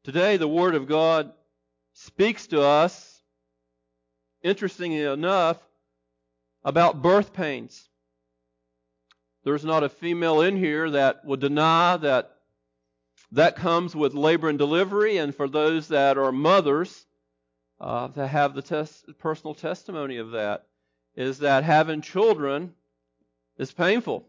Today, the Word of God speaks to us, interestingly enough, about birth pains. There's not a female in here that would deny that that comes with labor and delivery, and for those that are mothers, to have the personal testimony of that, is that having children is painful.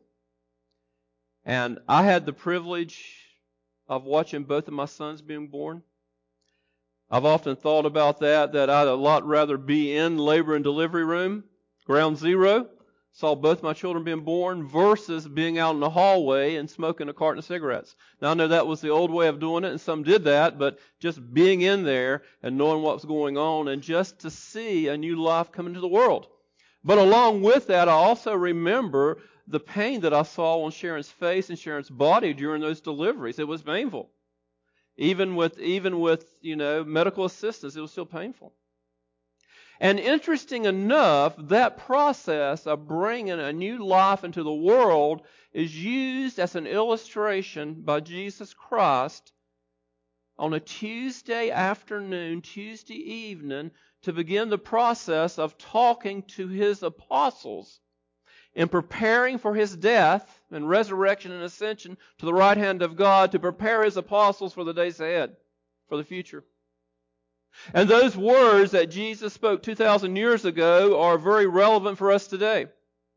And I had the privilege of watching both of my sons being born. I've often thought about that I'd a lot rather be in labor and delivery room, ground zero, saw both my children being born, versus being out in the hallway and smoking a carton of cigarettes. Now, I know that was the old way of doing it, and some did that, but just being in there and knowing what was going on, and just to see a new life come into the world. But along with that, I also remember the pain that I saw on Sharon's face and Sharon's body during those deliveries. It was painful. Even with medical assistance, it was still painful. And interesting enough, that process of bringing a new life into the world is used as an illustration by Jesus Christ on a Tuesday afternoon, Tuesday evening, to begin the process of talking to His apostles in preparing for His death and resurrection and ascension to the right hand of God, to prepare His apostles for the days ahead, for the future. And those words that Jesus spoke 2,000 years ago are very relevant for us today.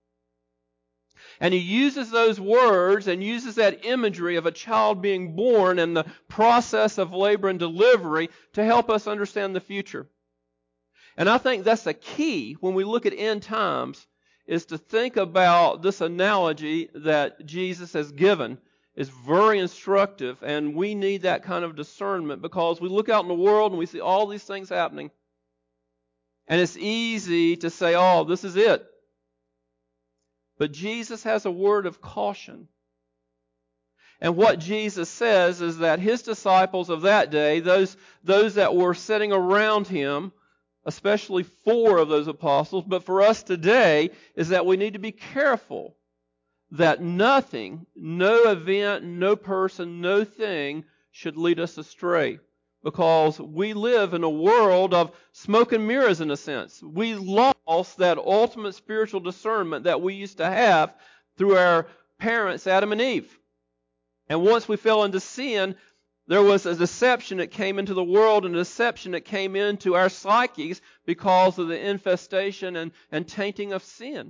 And He uses those words and uses that imagery of a child being born and the process of labor and delivery to help us understand the future. And I think that's a key when we look at end times, is to think about this analogy that Jesus has given. Is very instructive, and we need that kind of discernment, because we look out in the world and we see all these things happening. And it's easy to say, oh, this is it. But Jesus has a word of caution. And what Jesus says is that His disciples of that day, those that were sitting around Him, especially 4 of those apostles, but for us today, is that we need to be careful that nothing, no event, no person, no thing should lead us astray. Because we live in a world of smoke and mirrors, in a sense. We lost that ultimate spiritual discernment that we used to have through our parents, Adam and Eve. And once we fell into sin, there was a deception that came into the world, and a deception that came into our psyches because of the infestation and tainting of sin.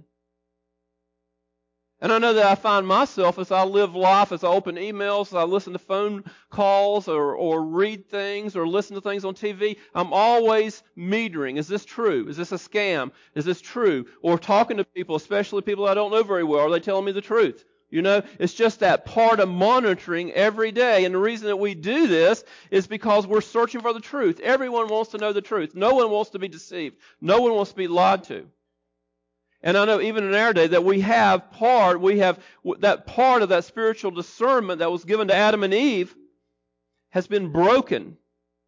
And I know that I find myself, as I live life, as I open emails, as I listen to phone calls or read things or listen to things on TV, I'm always metering. Is this true? Is this a scam? Is this true? Or talking to people, especially people I don't know very well, are they telling me the truth? It's just that part of monitoring every day. And the reason that we do this is because we're searching for the truth. Everyone wants to know the truth. No one wants to be deceived. No one wants to be lied to. And I know even in our day that we have that part of that spiritual discernment that was given to Adam and Eve has been broken.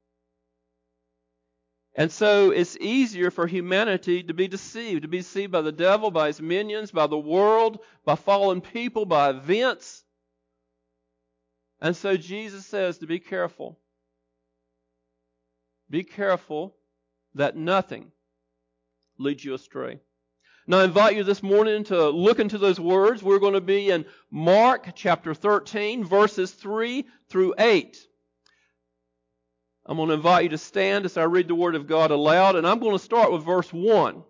And so it's easier for humanity to be deceived by the devil, by his minions, by the world, by fallen people, by events. And so Jesus says to be careful. Be careful that nothing leads you astray. Now I invite you this morning to look into those words. We're going to be in Mark chapter 13, verses 3 through 8. I'm going to invite you to stand as I read the Word of God aloud, and I'm going to start with verse 1.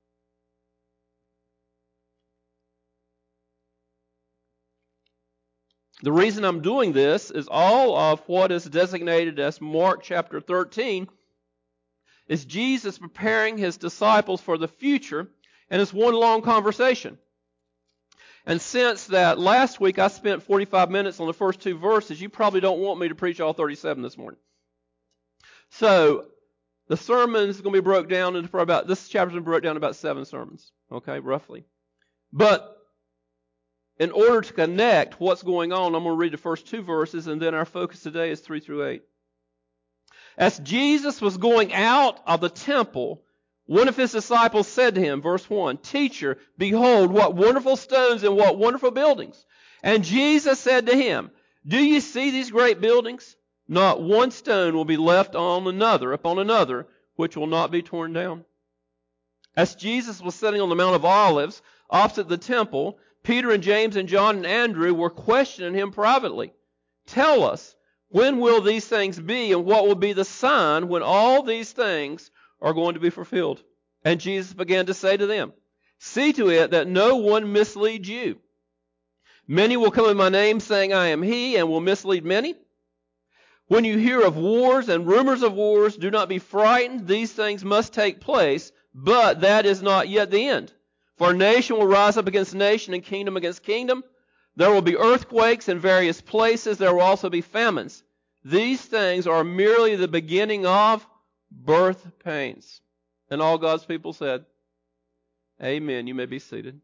The reason I'm doing this is all of what is designated as Mark chapter 13 is Jesus preparing His disciples for the future. And it's one long conversation. And since that last week I spent 45 minutes on the first 2 verses, you probably don't want me to preach all 37 this morning. So the sermon is going to be broke down into this chapter is going to be broken down into about 7 sermons, okay, roughly. But in order to connect what's going on, I'm going to read the first 2 verses, and then our focus today is 3 through 8. As Jesus was going out of the temple, one of His disciples said to Him, verse 1, "Teacher, behold, what wonderful stones and what wonderful buildings." And Jesus said to him, "Do you see these great buildings? Not one stone will be left upon another, which will not be torn down. As Jesus was sitting on the Mount of Olives, opposite the temple, Peter and James and John and Andrew were questioning him privately. Tell us, when will these things be, and what will be the sign when all these things are going to be fulfilled? And Jesus began to say to them, see to it that no one misleads you. Many will come in my name, saying, I am he, and will mislead many. When you hear of wars and rumors of wars, do not be frightened. These things must take place, but that is not yet the end. For nation will rise up against nation, and kingdom against kingdom. There will be earthquakes in various places. There will also be famines. These things are merely the beginning of birth pains. And all God's people said, Amen. You may be seated.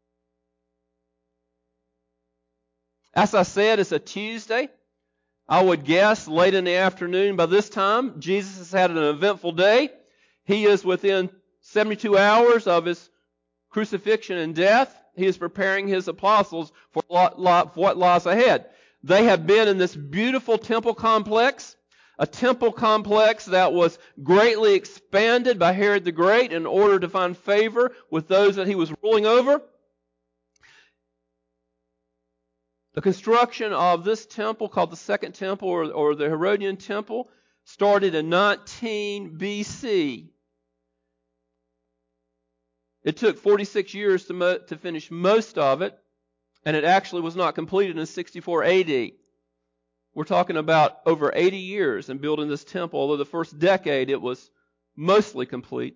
As I said, it's a Tuesday. I would guess late in the afternoon. By this time, Jesus has had an eventful day. He is within 72 hours of his crucifixion and death. He is preparing his apostles for what lies ahead. They have been in this beautiful temple complex, a temple complex that was greatly expanded by Herod the Great in order to find favor with those that he was ruling over. The construction of this temple, called the Second Temple or the Herodian Temple, started in 19 BC. It took 46 years to finish most of it, and it actually was not completed in 64 AD. We're talking about over 80 years in building this temple, although the first decade it was mostly complete.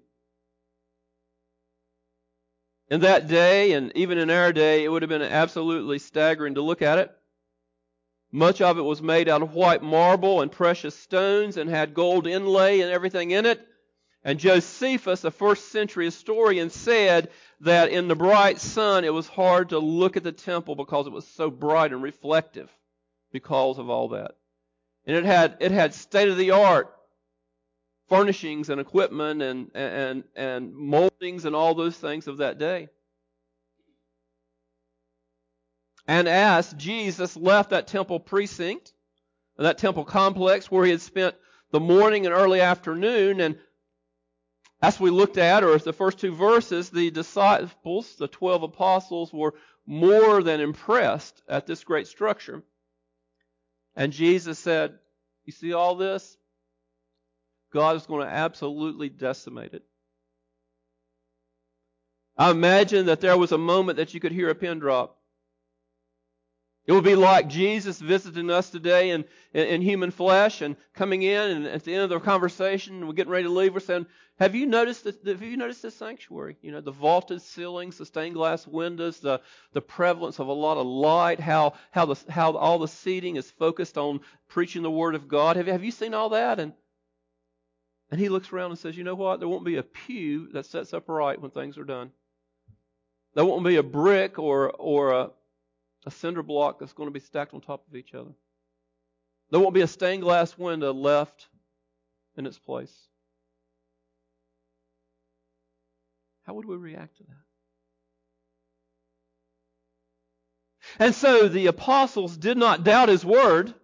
In that day, and even in our day, it would have been absolutely staggering to look at it. Much of it was made out of white marble and precious stones and had gold inlay and everything in it. And Josephus, a first century historian, said that in the bright sun it was hard to look at the temple because it was so bright and reflective because of all that. And it had state-of-the-art furnishings and equipment and moldings and all those things of that day. And as Jesus left that temple precinct, that temple complex where he had spent the morning and early afternoon, and as we looked at, or as the first two verses, the disciples, the 12 apostles, were more than impressed at this great structure. And Jesus said, you see all this? God is going to absolutely decimate it. I imagine that there was a moment that you could hear a pin drop. It would be like Jesus visiting us today in human flesh and coming in, and at the end of the conversation, we're getting ready to leave, we're saying, have you noticed this sanctuary? You know, the vaulted ceilings, the stained glass windows, the prevalence of a lot of light, how all the seating is focused on preaching the Word of God. Have you seen all that? And he looks around and says, you know what? There won't be a pew that sets up right when things are done. There won't be a brick or a cinder block that's going to be stacked on top of each other. There won't be a stained glass window left in its place. How would we react to that? And so the apostles did not doubt his word,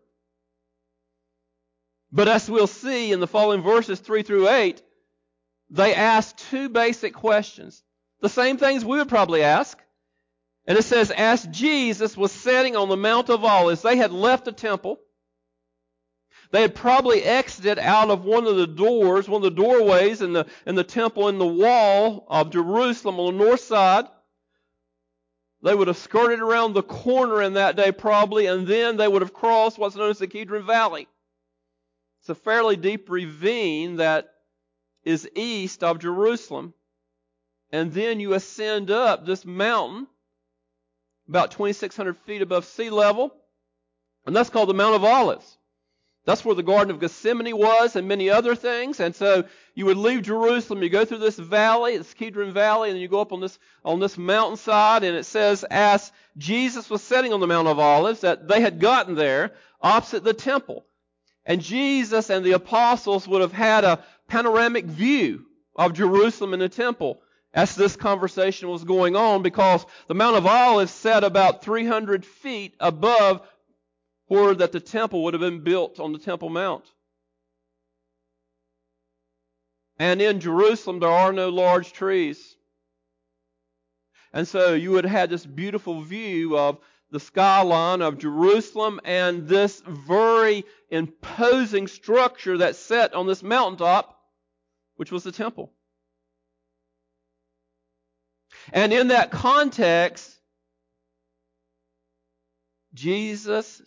but as we'll see in the following verses 3 through 8, they asked two basic questions. The same things we would probably ask. And it says, as Jesus was sitting on the Mount of Olives, they had left the temple. They had probably exited out of one of the doors, one of the doorways in the temple in the wall of Jerusalem on the north side. They would have skirted around the corner in that day probably, and then they would have crossed what's known as the Kidron Valley. It's a fairly deep ravine that is east of Jerusalem. And then you ascend up this mountain, about 2,600 feet above sea level, and that's called the Mount of Olives. That's where the Garden of Gethsemane was and many other things. And so you would leave Jerusalem, you go through this valley, this Kidron Valley, and then you go up on this mountainside, and it says, as Jesus was sitting on the Mount of Olives, that they had gotten there opposite the temple. And Jesus and the apostles would have had a panoramic view of Jerusalem and the temple as this conversation was going on, because the Mount of Olives sat about 300 feet above were that the temple would have been built on the Temple Mount. And in Jerusalem there are no large trees. And so you would have had this beautiful view of the skyline of Jerusalem and this very imposing structure that's set on this mountaintop, which was the temple. And in that context, Jesus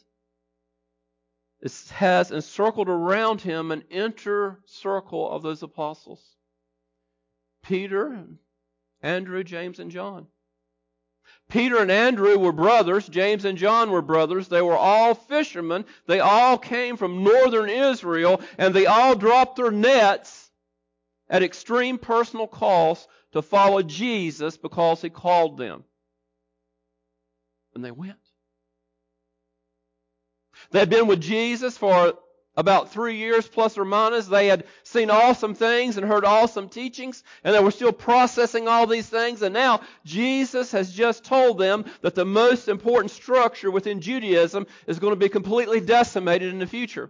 has encircled around him an inner circle of those apostles. Peter, Andrew, James, and John. Peter and Andrew were brothers. James and John were brothers. They were all fishermen. They all came from northern Israel, and they all dropped their nets at extreme personal cost to follow Jesus because He called them. And they went. They had been with Jesus for about 3 years plus or minus. They had seen awesome things and heard awesome teachings, and they were still processing all these things. And now Jesus has just told them that the most important structure within Judaism is going to be completely decimated in the future.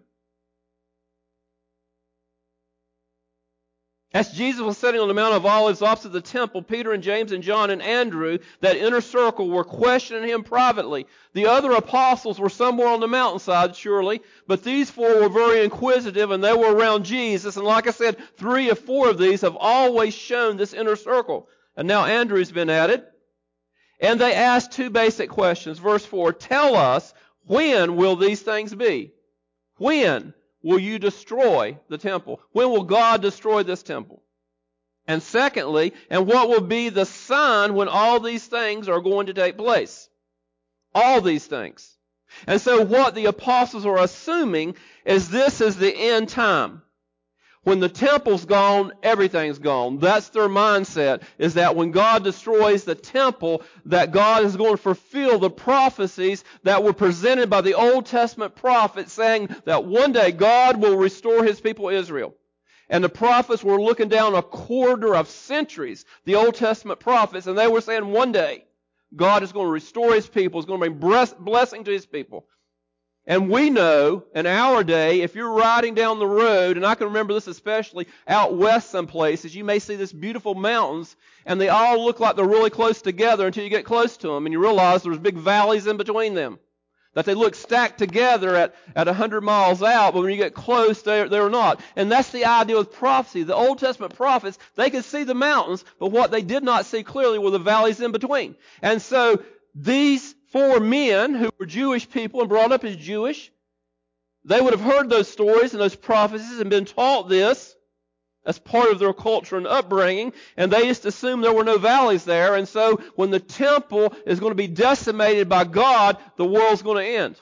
As Jesus was sitting on the Mount of Olives opposite the temple, Peter and James and John and Andrew, that inner circle, were questioning Him privately. The other apostles were somewhere on the mountainside, surely, but these four were very inquisitive, and they were around Jesus. And like I said, 3 or 4 of these have always shown this inner circle. And now Andrew's been added. And they asked 2 basic questions. Verse 4, tell us, when will these things be? When will you destroy the temple? When will God destroy this temple? And secondly, and what will be the sign when all these things are going to take place? All these things. And so what the apostles are assuming is this is the end time. When the temple's gone, everything's gone. That's their mindset, is that when God destroys the temple, that God is going to fulfill the prophecies that were presented by the Old Testament prophets, saying that one day God will restore His people Israel. And the prophets were looking down a corridor of centuries, the Old Testament prophets, and they were saying one day God is going to restore His people, is going to bring blessing to His people. And we know in our day, if you're riding down the road, and I can remember this especially out west some places, you may see these beautiful mountains, and they all look like they're really close together until you get close to them, and you realize there's big valleys in between them. That they look stacked together at 100 miles out, but when you get close, they're not. And that's the idea with prophecy. The Old Testament prophets, they could see the mountains, but what they did not see clearly were the valleys in between. And so these 4 men who were Jewish people and brought up as Jewish, they would have heard those stories and those prophecies and been taught this as part of their culture and upbringing, and they just assumed there were no valleys there. And so when the temple is going to be decimated by God, the world's going to end.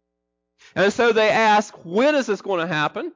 And so they ask, when is this going to happen?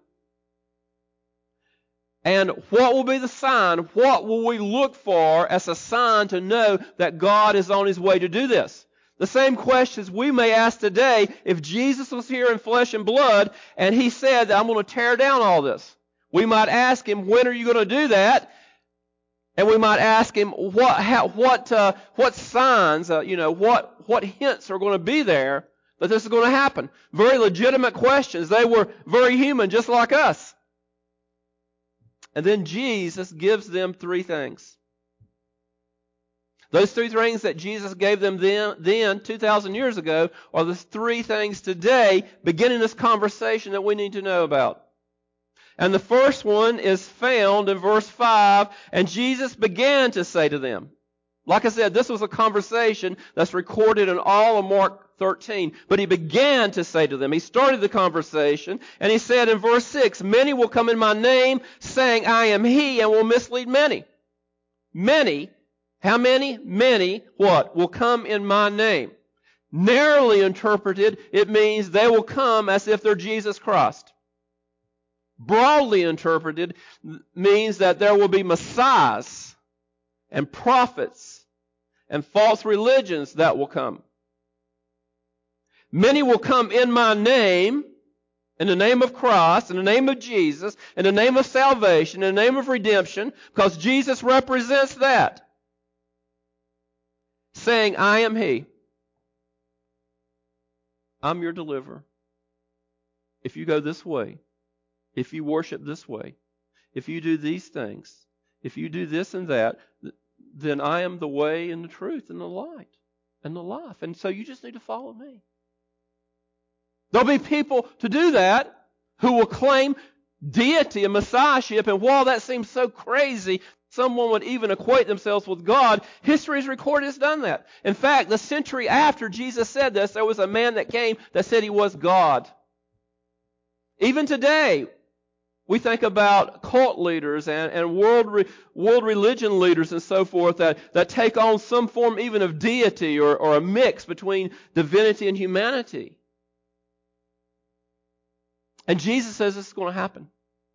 And what will be the sign? What will we look for as a sign to know that God is on His way to do this? The same questions we may ask today if Jesus was here in flesh and blood and He said that I'm going to tear down all this. We might ask Him, when are you going to do that? And we might ask Him, what signs, what hints are going to be there that this is going to happen? Very legitimate questions. They were very human, just like us. And then Jesus gives them 3 things. Those 3 things that Jesus gave them then 2,000 years ago, are the 3 things today, beginning this conversation, that we need to know about. And the first one is found in verse 5, and Jesus began to say to them. Like I said, this was a conversation that's recorded in all of Mark 13, but He began to say to them. He started the conversation, and He said in verse 6, many will come in my name, saying, I am He, and will mislead many. Many. How many? Many, what? Will come in my name. Narrowly interpreted, it means they will come as if they're Jesus Christ. Broadly interpreted, means that there will be messiahs and prophets and false religions that will come. Many will come in my name, in the name of Christ, in the name of Jesus, in the name of salvation, in the name of redemption, because Jesus represents that. Saying, I am He. I'm your deliverer. if you go this way, if you worship this way, if you do these things, if you do this and that, then I am the way and the truth and the light and the life. And so you just need to follow me. There'll be people to do that who will claim deity and messiahship, and while that seems so crazy, someone would even equate themselves with God, history has recorded has done that. In fact, the century after Jesus said this, there was a man that came that said he was God. Even today, we think about cult leaders and world religion leaders and so forth that take on some form even of deity or a mix between divinity and humanity. And Jesus says this is going to happen.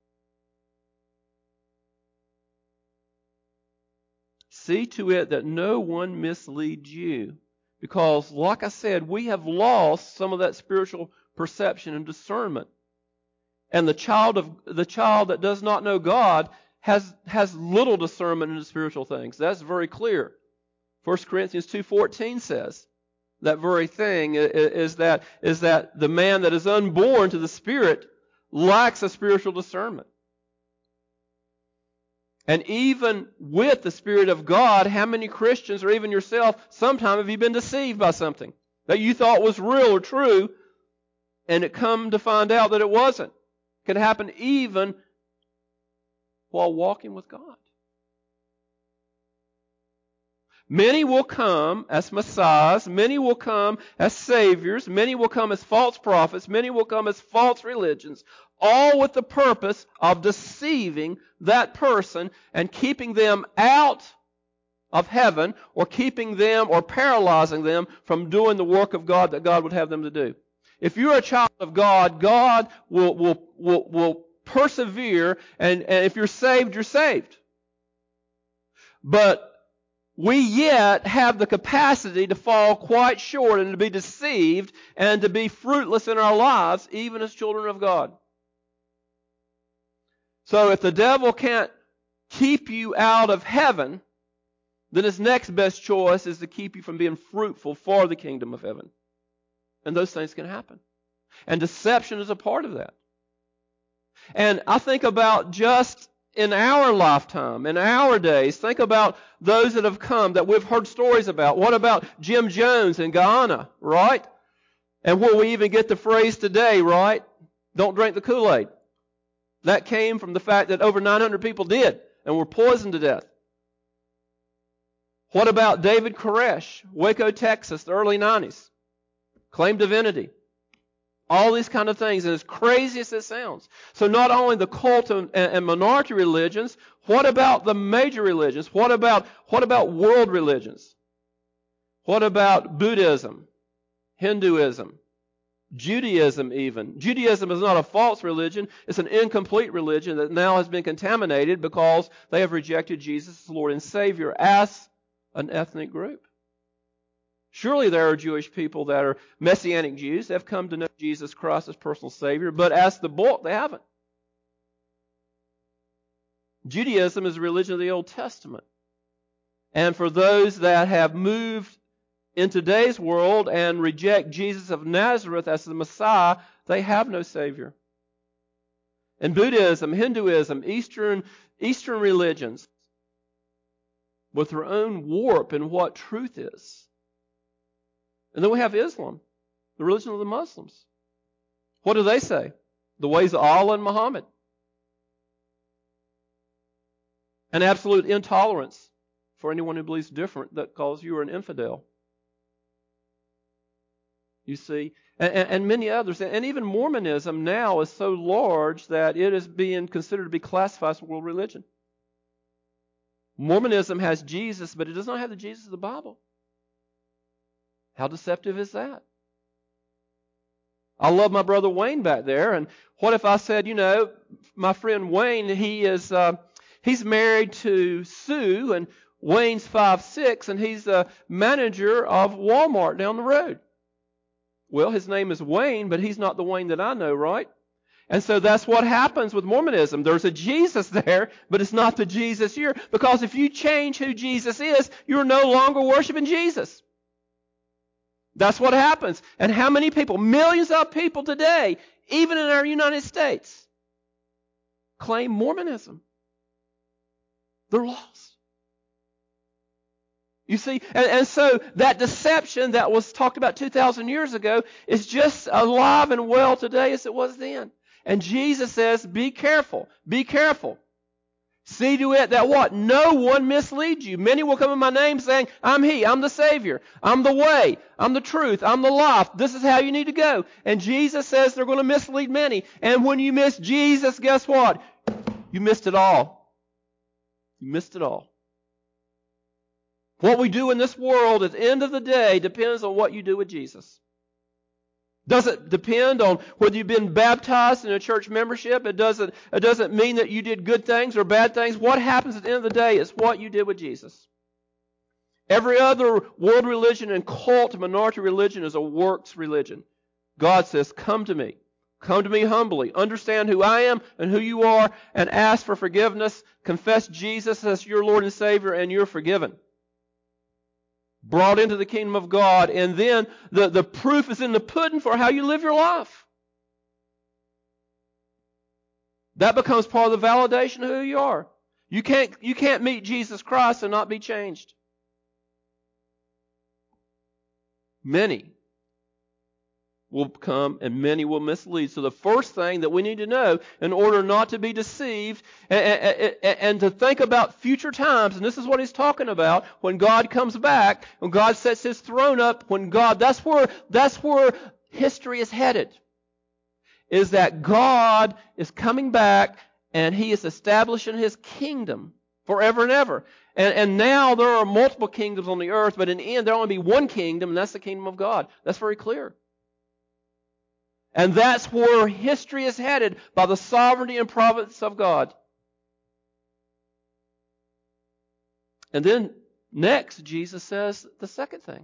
See to it that no one misleads you. Because, like I said, we have lost some of that spiritual perception and discernment. And the child that does not know God has little discernment into spiritual things. That's very clear. 1 Corinthians 2:14 says that very thing is that the man that is unborn to the Spirit lacks a spiritual discernment. And even with the Spirit of God, how many Christians or even yourself, sometime have you been deceived by something that you thought was real or true, and it come to find out that it wasn't? It can happen even while walking with God. Many will come as messiahs, many will come as saviors, many will come as false prophets, many will come as false religions, all with the purpose of deceiving that person and keeping them out of heaven, or keeping them or paralyzing them from doing the work of God that God would have them to do. If you're a child of God, God will persevere, and if you're saved, you're saved. But we yet have the capacity to fall quite short and to be deceived and to be fruitless in our lives, even as children of God. So if the devil can't keep you out of heaven, then his next best choice is to keep you from being fruitful for the kingdom of heaven. And those things can happen. And deception is a part of that. And I think about just in our lifetime, in our days, think about those that have come that we've heard stories about. What about Jim Jones in Guyana, right? And where we even get the phrase today, right? Don't drink the Kool-Aid. That came from the fact that over 900 people did and were poisoned to death. What about David Koresh, Waco, Texas, the early 90s? Claimed divinity. All these kind of things, and as crazy as it sounds. So not only the cult and minority religions, what about the major religions? What about world religions? What about Buddhism, Hinduism, Judaism even? Judaism is not a false religion. It's an incomplete religion that now has been contaminated because they have rejected Jesus as Lord and Savior as an ethnic group. Surely there are Jewish people that are Messianic Jews. They've come to know Jesus Christ as personal Savior, but as the bulk, they haven't. Judaism is a religion of the Old Testament. And for those that have moved in today's world and reject Jesus of Nazareth as the Messiah, they have no Savior. And Buddhism, Hinduism, Eastern religions, with their own warp in what truth is. And then we have Islam, the religion of the Muslims. What do they say? The ways of Allah and Muhammad. An absolute intolerance for anyone who believes different, that calls you an infidel. You see, and many others. And even Mormonism now is so large that it is being considered to be classified as a world religion. Mormonism has Jesus, but it does not have the Jesus of the Bible. How deceptive is that? I love my brother Wayne back there, and what if I said, my friend Wayne, he's married to Sue, and Wayne's 5'6", and he's the manager of Walmart down the road. Well, his name is Wayne, but he's not the Wayne that I know, right? And so that's what happens with Mormonism. There's a Jesus there, but it's not the Jesus here. Because if you change who Jesus is, you're no longer worshiping Jesus. That's what happens. And how many people, millions of people today, even in our United States, claim Mormonism. They're lost. You see, and so that deception that was talked about 2,000 years ago is just alive and well today as it was then. And Jesus says, be careful, be careful. See to it that what? No one misleads you. Many will come in my name saying, I'm He, I'm the Savior, I'm the way, I'm the truth, I'm the life. This is how you need to go. And Jesus says they're going to mislead many. And when you miss Jesus, guess what? You missed it all. You missed it all. What we do in this world at the end of the day depends on what you do with Jesus. Does it depend on whether you've been baptized in a church membership? It doesn't mean that you did good things or bad things. What happens at the end of the day is what you did with Jesus. Every other world religion and cult minority religion is a works religion. God says, come to me. Come to me humbly. Understand who I am and who you are and ask for forgiveness. Confess Jesus as your Lord and Savior and you're forgiven. Brought into the kingdom of God, and then the proof is in the pudding for how you live your life. That becomes part of the validation of who you are. You can't meet Jesus Christ and not be changed. Many will come and many will mislead. So the first thing that we need to know in order not to be deceived and to think about future times, and this is what he's talking about, when God comes back, when God sets His throne up, that's where history is headed, is that God is coming back and He is establishing His kingdom forever and ever. And now there are multiple kingdoms on the earth, but in the end there will only be one kingdom, and that's the kingdom of God. That's very clear. And that's where history is headed by the sovereignty and providence of God. And then next, Jesus says the second thing.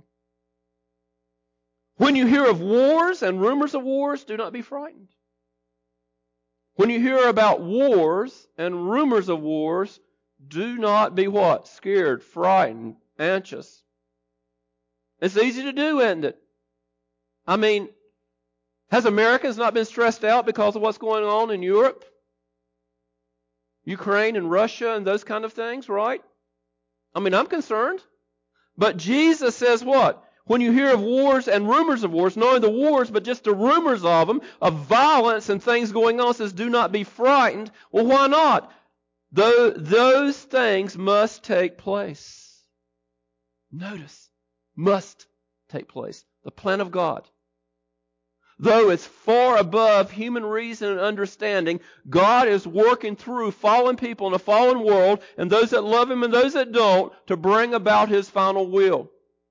When you hear of wars and rumors of wars, do not be frightened. When you hear about wars and rumors of wars, do not be what? Scared, frightened, anxious. It's easy to do, isn't it? I mean, has Americans not been stressed out because of what's going on in Europe? Ukraine and Russia and those kind of things, right? I mean, I'm concerned. But Jesus says what? When you hear of wars and rumors of wars, not only the wars, but just the rumors of them, of violence and things going on, says do not be frightened. Well, why not? Those things must take place. Notice, must take place. The plan of God. Though it's far above human reason and understanding, God is working through fallen people in a fallen world, and those that love Him and those that don't, to bring about His final will.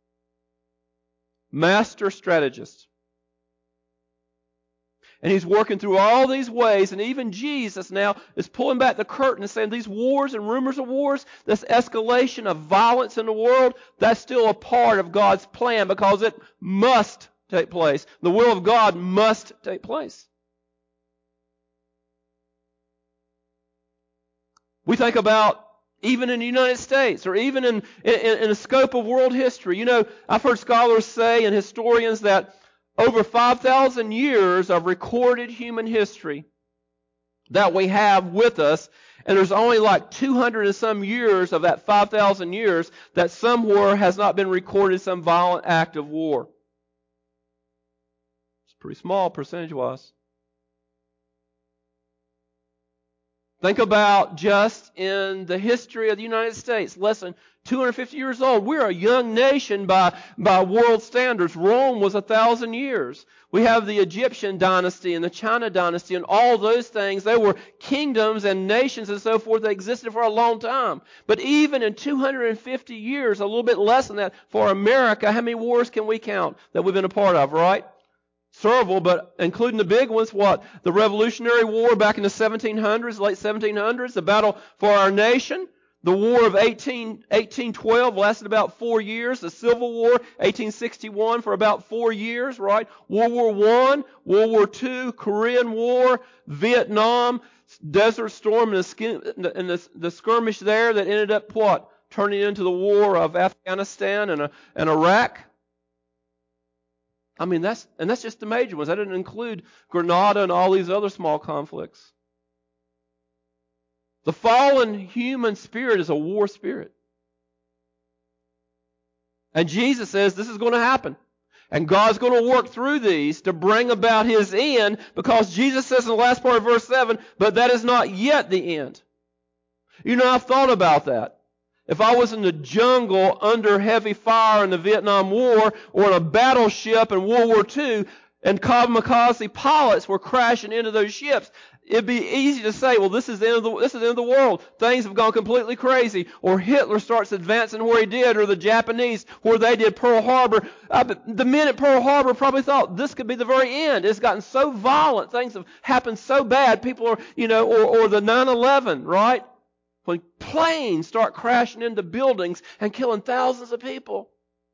Master strategist. And He's working through all these ways, and even Jesus now is pulling back the curtain and saying these wars and rumors of wars, this escalation of violence in the world, that's still a part of God's plan because it must take place. The will of God must take place. We think about even in the United States or even in the scope of world history. You know, I've heard scholars say and historians that over 5,000 years of recorded human history that we have with us, and there's only like 200 and some years of that 5,000 years that somewhere has not been recorded some violent act of war. Pretty small percentage-wise. Think about just in the history of the United States, less than 250 years old. We're a young nation by world standards. Rome was 1,000 years. We have the Egyptian dynasty and the China dynasty and all those things. They were kingdoms and nations and so forth that existed for a long time. But even in 250 years, a little bit less than that, for America, how many wars can we count that we've been a part of, right? Several, but including the big ones, what? The Revolutionary War back in the 1700s, late 1700s, the battle for our nation. The War of 1812 lasted about 4 years. The Civil War, 1861, for about 4 years, right? World War I, World War II, Korean War, Vietnam, Desert Storm, and the skirmish there that ended up what? Turning into the War of Afghanistan and Iraq. I mean, that's just the major ones. That didn't include Grenada and all these other small conflicts. The fallen human spirit is a war spirit. And Jesus says this is going to happen. And God's going to work through these to bring about His end, because Jesus says in the last part of verse 7, but that is not yet the end. You know, I've thought about that. If I was in the jungle under heavy fire in the Vietnam War, or in a battleship in World War II, and kamikaze pilots were crashing into those ships, it'd be easy to say, well, this is the end of the world. Things have gone completely crazy. Or Hitler starts advancing where he did, or the Japanese where they did Pearl Harbor. The men at Pearl Harbor probably thought this could be the very end. It's gotten so violent. Things have happened so bad. People are, or the 9/11, right? When planes start crashing into buildings and killing thousands of people.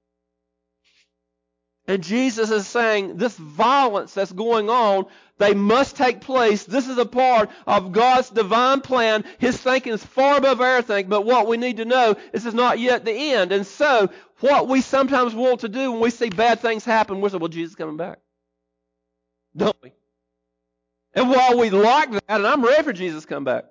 And Jesus is saying this violence that's going on, they must take place. This is a part of God's divine plan. His thinking is far above our thinking, but what we need to know is it's not yet the end. And so, what we sometimes want to do when we see bad things happen, we say, well, Jesus is coming back. Don't we? And while we like that, and I'm ready for Jesus to come back,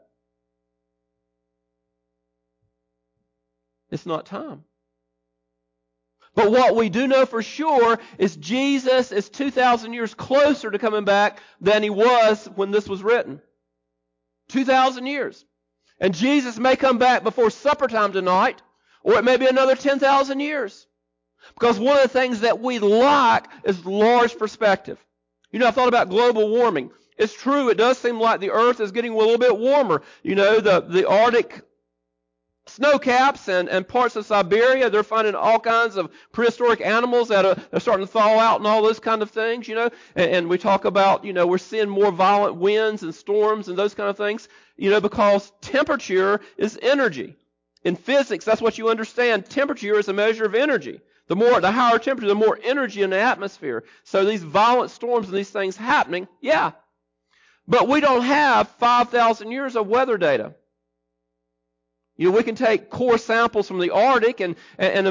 it's not time. But what we do know for sure is Jesus is 2,000 years closer to coming back than He was when this was written. 2,000 years. And Jesus may come back before supper time tonight, or it may be another 10,000 years. Because one of the things that we lack is large perspective. I've thought about global warming. It's true, it does seem like the earth is getting a little bit warmer. The Arctic snow caps and parts of Siberia, they're finding all kinds of prehistoric animals that are starting to thaw out and all those kind of things, And we talk about, we're seeing more violent winds and storms and those kind of things, because temperature is energy. In physics, that's what you understand. Temperature is a measure of energy. The higher temperature, the more energy in the atmosphere. So these violent storms and these things happening, yeah. But we don't have 5,000 years of weather data. We can take core samples from the Arctic and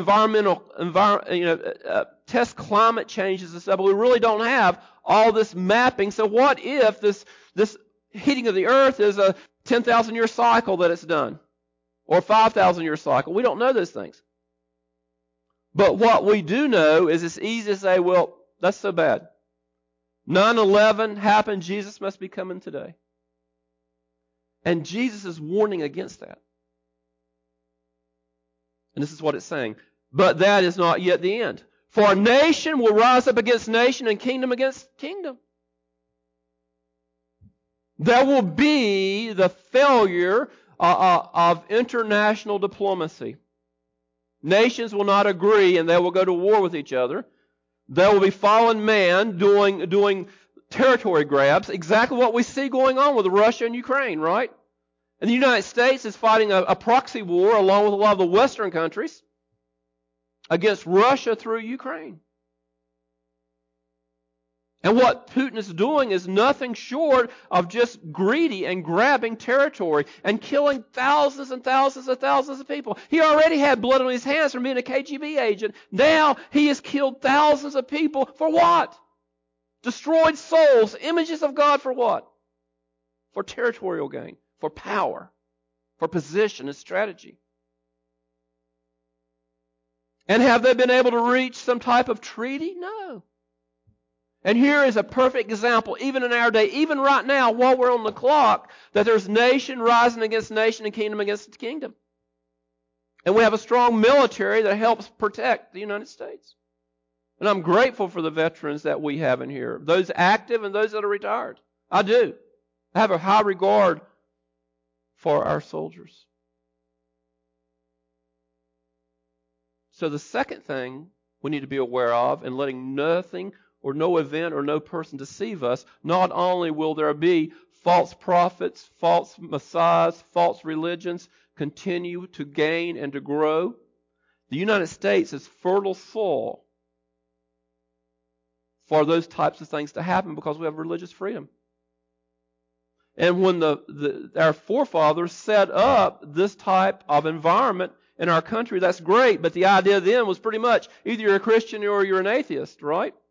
test climate changes and stuff, but we really don't have all this mapping. So what if this heating of the earth is a 10,000 year cycle that it's done? Or 5,000 year cycle? We don't know those things. But what we do know is it's easy to say, well, that's so bad. 9/11 happened, Jesus must be coming today. And Jesus is warning against that. And this is what it's saying. But that is not yet the end. For nation will rise up against nation and kingdom against kingdom. There will be the failure of international diplomacy. Nations will not agree and they will go to war with each other. There will be fallen man doing territory grabs. Exactly what we see going on with Russia and Ukraine, right? And the United States is fighting a proxy war along with a lot of the Western countries against Russia through Ukraine. And what Putin is doing is nothing short of just greedy and grabbing territory and killing thousands and thousands and thousands of people. He already had blood on his hands from being a KGB agent. Now he has killed thousands of people for what? Destroyed souls, images of God for what? For territorial gain. For power, for position and strategy. And have they been able to reach some type of treaty? No. And here is a perfect example, even in our day, even right now, while we're on the clock, that there's nation rising against nation and kingdom against kingdom. And we have a strong military that helps protect the United States. And I'm grateful for the veterans that we have in here, those active and those that are retired. I do. I have a high regard for our soldiers. So the second thing we need to be aware of, in letting nothing or no event or no person deceive us, not only will there be false prophets, false messiahs, false religions continue to gain and to grow, the United States is fertile soil for those types of things to happen because we have religious freedom. And when our forefathers set up this type of environment in our country, that's great. But the idea then was pretty much either you're a Christian or you're an atheist, right?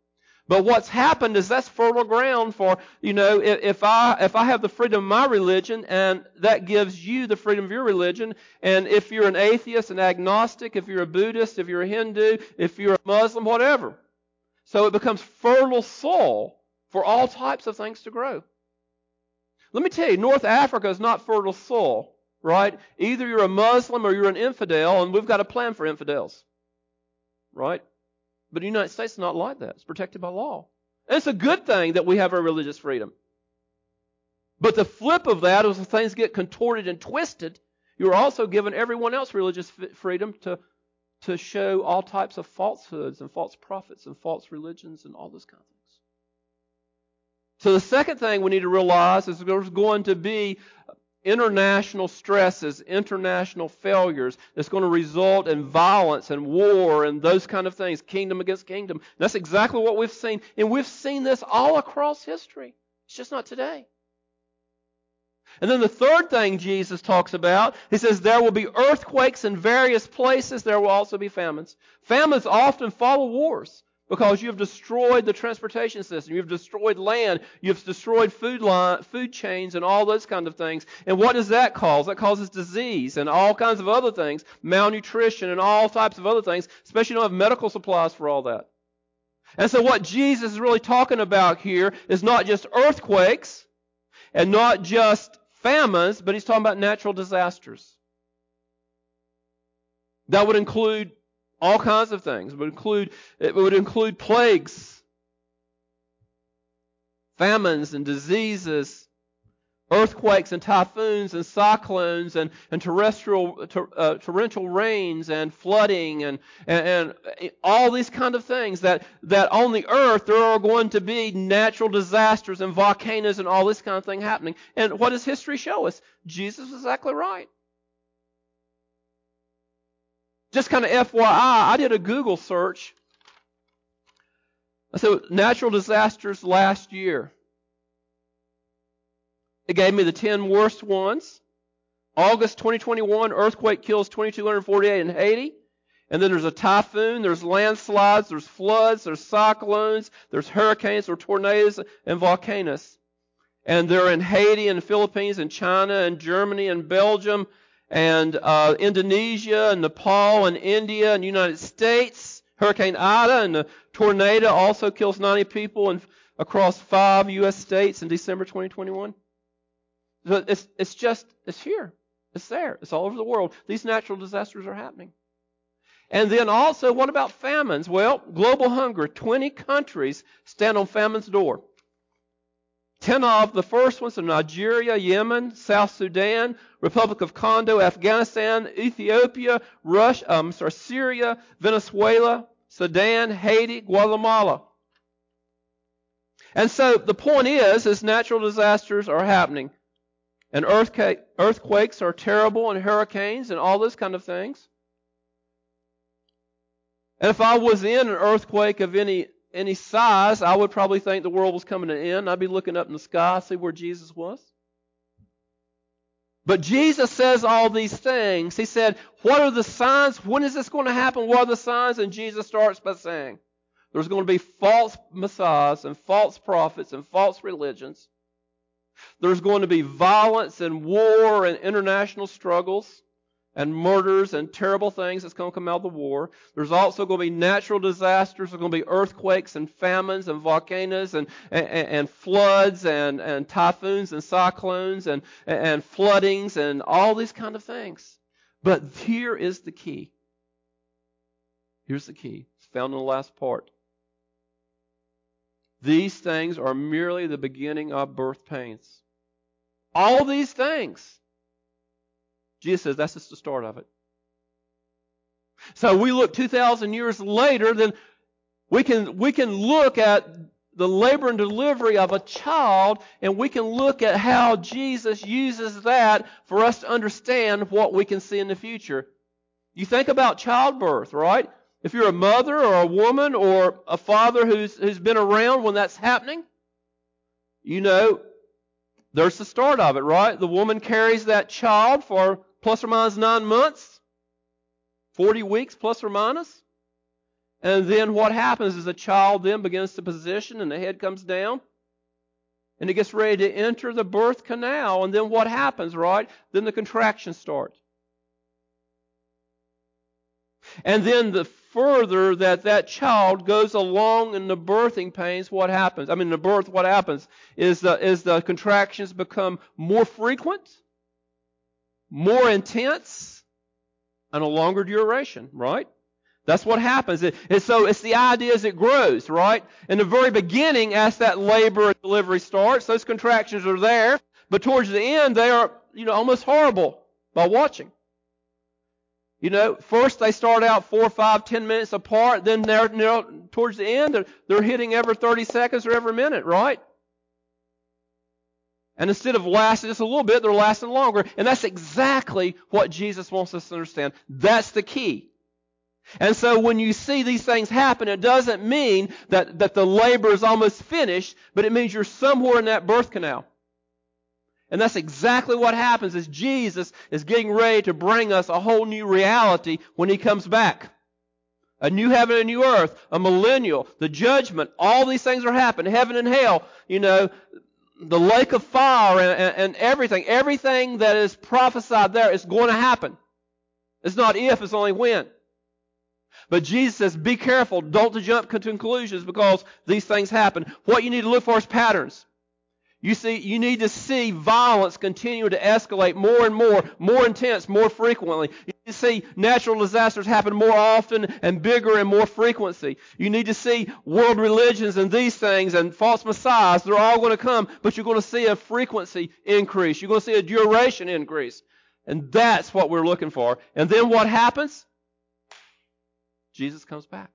But what's happened is that's fertile ground for, if I have the freedom of my religion, and that gives you the freedom of your religion, and if you're an atheist, an agnostic, if you're a Buddhist, if you're a Hindu, if you're a Muslim, whatever. So it becomes fertile soil for all types of things to grow. Let me tell you, North Africa is not fertile soil, right? Either you're a Muslim or you're an infidel, and we've got a plan for infidels, right? But the United States is not like that. It's protected by law. And it's a good thing that we have our religious freedom. But the flip of that is when things get contorted and twisted, you're also given everyone else religious freedom to show all types of falsehoods and false prophets and false religions and all those kinds of things. So the second thing we need to realize is there's going to be international stresses, international failures that's going to result in violence and war and those kind of things, kingdom against kingdom. That's exactly what we've seen. And we've seen this all across history. It's just not today. And then the third thing Jesus talks about, he says there will be earthquakes in various places. There will also be famines. Famines often follow wars, because you have destroyed the transportation system. You've destroyed land. You've destroyed food chains and all those kind of things. And what does that cause? That causes disease and all kinds of other things, malnutrition and all types of other things, especially you don't have medical supplies for all that. And so what Jesus is really talking about here is not just earthquakes and not just famines, but he's talking about natural disasters. That would include all kinds of things. It would include plagues, famines and diseases, earthquakes and typhoons and cyclones and torrential rains and flooding and all these kind of things that on the earth there are going to be natural disasters and volcanoes and all this kind of thing happening. And what does history show us? Jesus was exactly right. Just kind of FYI, I did a Google search. I said natural disasters last year. It gave me the 10 worst ones. August 2021, earthquake kills 2,248 in Haiti. And then there's a typhoon, there's landslides, there's floods, there's cyclones, there's hurricanes, there's tornadoes, and volcanoes. And they're in Haiti and the Philippines and China and Germany and Belgium and Indonesia and Nepal and India and United States. Hurricane Ida and the tornado also kills 90 people across 5 U.S. states in December 2021. So it's here. It's there. It's all over the world. These natural disasters are happening. And then also, what about famines? Well, global hunger. 20 countries stand on famine's door. 10 of the first ones are Nigeria, Yemen, South Sudan, Republic of Congo, Afghanistan, Ethiopia, Syria, Venezuela, Sudan, Haiti, Guatemala. And so the point is natural disasters are happening. And earthquakes are terrible, and hurricanes and all those kind of things. And if I was in an earthquake of any size, I would probably think the world was coming to an end. I'd be looking up in the sky, see where Jesus was. But Jesus says all these things. He said, what are the signs? When is this going to happen? What are the signs? And Jesus starts by saying, there's going to be false messiahs and false prophets and false religions. There's going to be violence and war and international struggles and murders and terrible things that's going to come out of the war. There's also going to be natural disasters. There's going to be earthquakes and famines and volcanoes and floods and typhoons and cyclones and floodings and all these kind of things. But here is the key. Here's the key. It's found in the last part. These things are merely the beginning of birth pains. All these things. Jesus says that's just the start of it. So we look 2,000 years later, then we can look at the labor and delivery of a child, and we can look at how Jesus uses that for us to understand what we can see in the future. You think about childbirth, right? If you're a mother or a woman or a father who's been around when that's happening, you know, there's the start of it, right? The woman carries that child for plus or minus 9 months, 40 weeks plus or minus. And then what happens is the child then begins to position and the head comes down. And it gets ready to enter the birth canal. And then what happens, right? Then the contractions start. And then the further that child goes along in the birthing pains, what happens? The birth, what happens is the contractions become more frequent, more intense, and a longer duration, right? That's what happens. So it's the idea as it grows, right? In the very beginning, as that labor and delivery starts, those contractions are there, but towards the end, they are, almost horrible by watching. First they start out 4, 5, 10 minutes apart, then they're towards the end, they're hitting every 30 seconds or every minute, right? And instead of lasting just a little bit, they're lasting longer. And that's exactly what Jesus wants us to understand. That's the key. And so when you see these things happen, it doesn't mean that the labor is almost finished, but it means you're somewhere in that birth canal. And that's exactly what happens as Jesus is getting ready to bring us a whole new reality when He comes back. A new heaven and a new earth, a millennial, the judgment, all these things are happening. Heaven and hell, the lake of fire and everything. Everything that is prophesied there is going to happen. It's not if, it's only when. But Jesus says, be careful, don't jump to conclusions because these things happen. What you need to look for is patterns. You need to see violence continue to escalate more and more intense, more frequently. You need to see natural disasters happen more often and bigger and more frequency. You need to see world religions and these things and false messiahs. They're all going to come, but you're going to see a frequency increase. You're going to see a duration increase. And that's what we're looking for. And then what happens? Jesus comes back.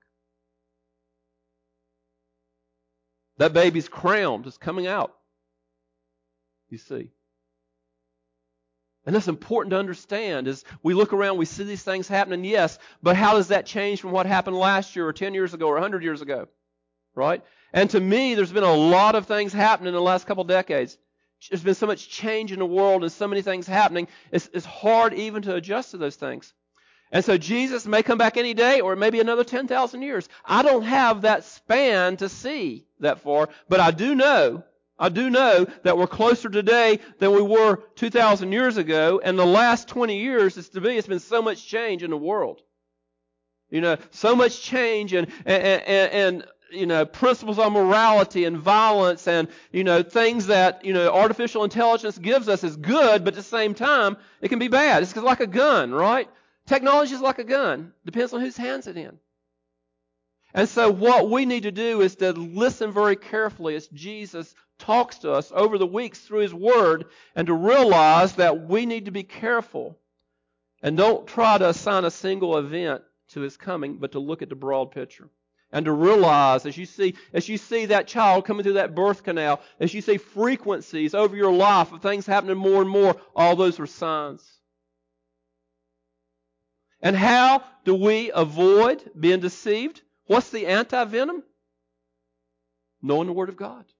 That baby's crowned is coming out. You see. And that's important to understand as we look around, we see these things happening, yes, but how does that change from what happened last year or 10 years ago or 100 years ago? Right? And to me, there's been a lot of things happening in the last couple decades. There's been so much change in the world and so many things happening, it's hard even to adjust to those things. And so Jesus may come back any day or maybe another 10,000 years. I don't have that span to see that far, but I do know that we're closer today than we were 2,000 years ago, and the last 20 years, it's been so much change in the world. So much change and principles of morality and violence and, things that, artificial intelligence gives us is good, but at the same time, it can be bad. It's like a gun, right? Technology is like a gun. Depends on whose hands it's in. And so what we need to do is to listen very carefully as Jesus talks to us over the weeks through His Word and to realize that we need to be careful and don't try to assign a single event to His coming, but to look at the broad picture. And to realize as you see that child coming through that birth canal, as you see frequencies over your life of things happening more and more, all those are signs. And how do we avoid being deceived? What's the anti-venom? Knowing the Word of God.